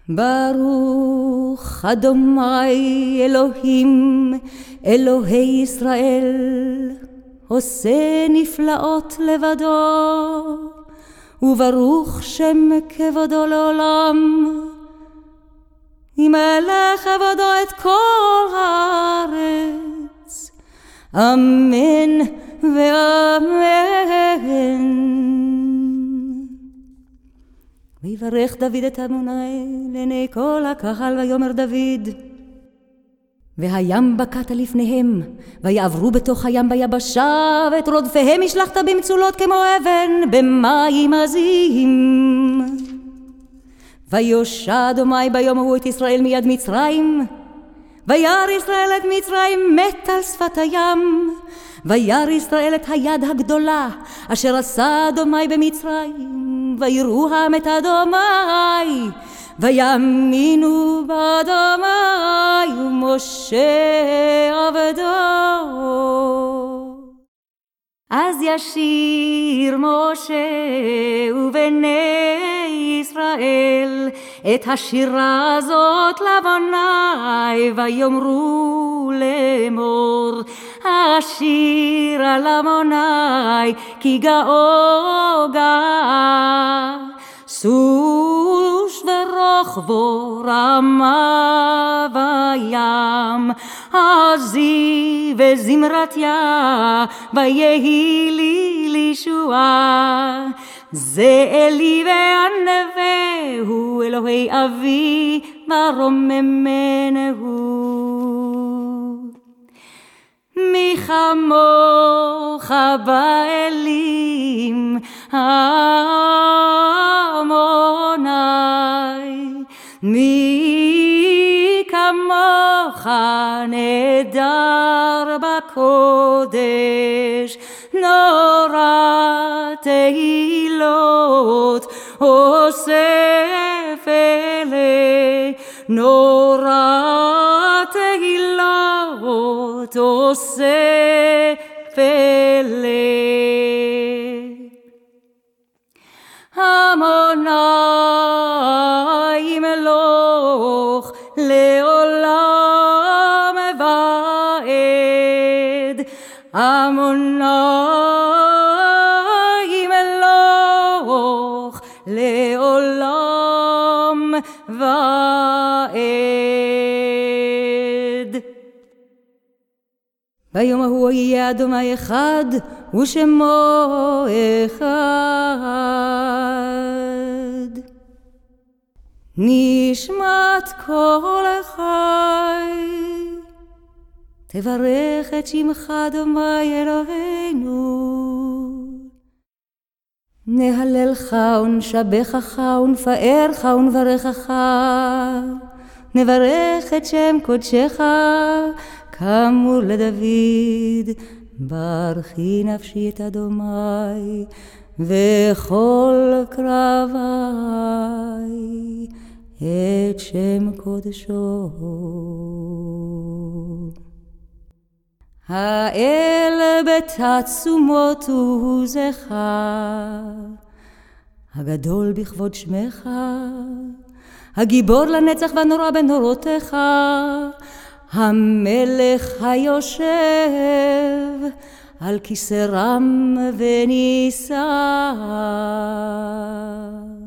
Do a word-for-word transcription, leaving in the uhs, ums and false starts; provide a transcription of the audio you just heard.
ברוך אדוני אלוהים, אלוהי ישראל, עושה נפלאות לבדו, וברוך שם כבודו לעולם. ימלא כבודו את כל הארץ, אמן ואמן. ויברך דוד את אדוני לעיני כל הקהל, ויאמר דוד, והים בקעת לפניהם, ויעברו בתוך הים ביבשה, ואת רודפיהם השלכת במצולות כמו אבן במים עזים. ויושע אדוני ביום ההוא את ישראל מיד מצרים, וירא ישראל את מצרים מת על שפת הים, וירא ישראל את היד הגדולה אשר עשה אדוני במצרים, ויראו העם את אדוני, ויאמינו באדוני ומשה עבדו. אז ישיר משה ובני ישראל את השירה הזאת לאדוני, ויאמרו לאמור, השיר על אדוני כי גאו גאה, סוש ורוחבו רמה וים, עזי וזמרתיה ויהי לי לישועה. זה אלי והנווה הוא אלוהי אבי ורוממנו. מי כמוך באלים עמוני, מי כמוך נהדר בקודש, נורא תהילות אוסף אלה, נורא תהילות אוסף אלה. עמוני ימלוך לעולם ועד, עמוני ימלוך לעולם ועד. ביום ההוא יהיה אדוני אחד ושמו אחד, נשמת כל חי תברך את שמך אדוני אלוהינו. נהללך ונשבחך ונפארך ונברכך, נברך את שם קודשך כאמור לדוד. ברכי נפשי את אדוני וכל קרבי את שם קודשו. האל בתעצומות עוזך, הגדול בכבוד שמך, הגיבור לנצח והנורא בנורותיך, המלך היושב על כיסא רם ונישא.